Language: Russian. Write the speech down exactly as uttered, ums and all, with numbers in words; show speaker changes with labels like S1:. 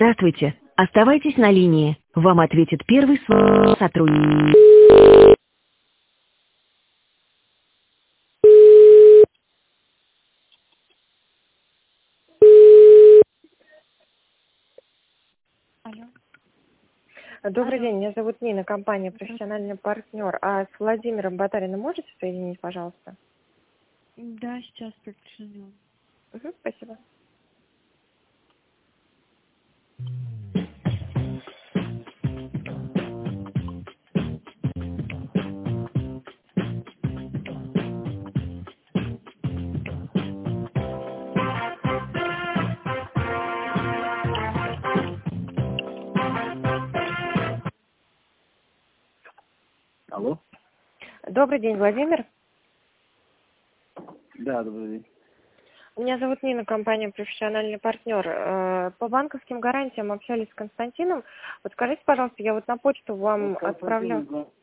S1: Здравствуйте. Оставайтесь на линии. Вам ответит первый с- сотрудник.
S2: Алло.
S3: Добрый
S2: Алло.
S3: день, меня зовут Нина, компания
S2: Здравствуйте.
S3: «Профессиональный партнер». А с Владимиром Батариным можете соединить, пожалуйста?
S2: Да, сейчас подключено.
S3: Угу, спасибо.
S4: Алло?
S3: Добрый день, Владимир.
S4: Да, добрый день.
S3: Меня зовут Нина, компания «Профессиональный партнер». Э, По банковским гарантиям общались с Константином. Вот скажите, пожалуйста, я вот на почту вам
S4: Вот
S3: отправляю...
S4: Константин